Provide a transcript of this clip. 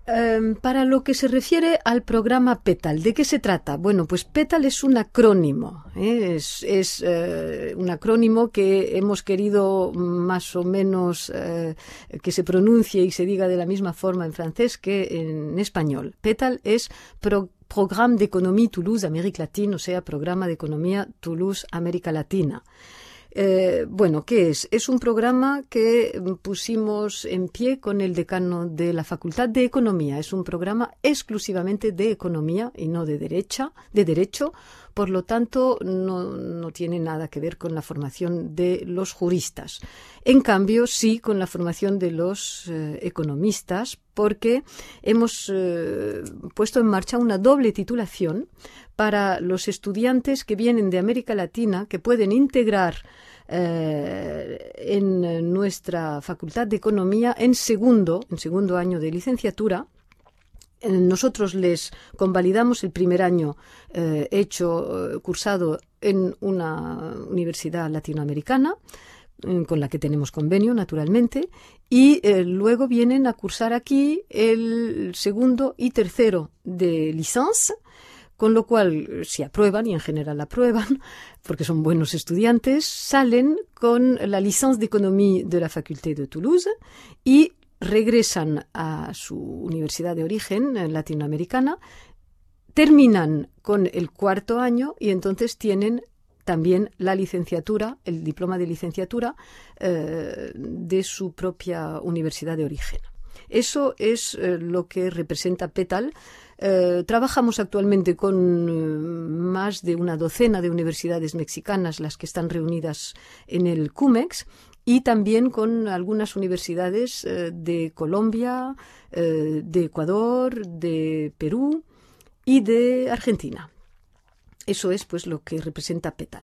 Para lo que se refiere al programa PETAL, ¿de qué se trata? Bueno, pues PETAL es un acrónimo, es un acrónimo que hemos querido más o menos que se pronuncie y se diga de la misma forma en francés que en español. PETAL es Programme d'Économie Toulouse-Amérique Latine, o sea, Programa de Economía Toulouse-América Latina. Bueno, ¿qué es? Es un programa que pusimos en pie con el decano de la Facultad de Economía. Es un programa exclusivamente de economía y no de derecho. Por lo tanto, no tiene nada que ver con la formación de los juristas. En cambio, sí con la formación de los economistas, porque hemos puesto en marcha una doble titulación para los estudiantes que vienen de América Latina, que pueden integrar en nuestra Facultad de Economía en segundo año de licenciatura. Nosotros les convalidamos el primer año cursado en una universidad latinoamericana, con la que tenemos convenio, naturalmente, y luego vienen a cursar aquí el segundo y tercero de licencia, con lo cual, si aprueban, y en general aprueban, porque son buenos estudiantes, salen con la licence d'économie de la Faculté de Toulouse y regresan a su universidad de origen latinoamericana, terminan con el cuarto año y entonces tienen también la licenciatura, el diploma de licenciatura de su propia universidad de origen. Eso es lo que representa PETAL. Trabajamos actualmente con más de una docena de universidades mexicanas, las que están reunidas en el CUMEX, y también con algunas universidades de Colombia, de Ecuador, de Perú y de Argentina. Eso es pues lo que representa PETAL.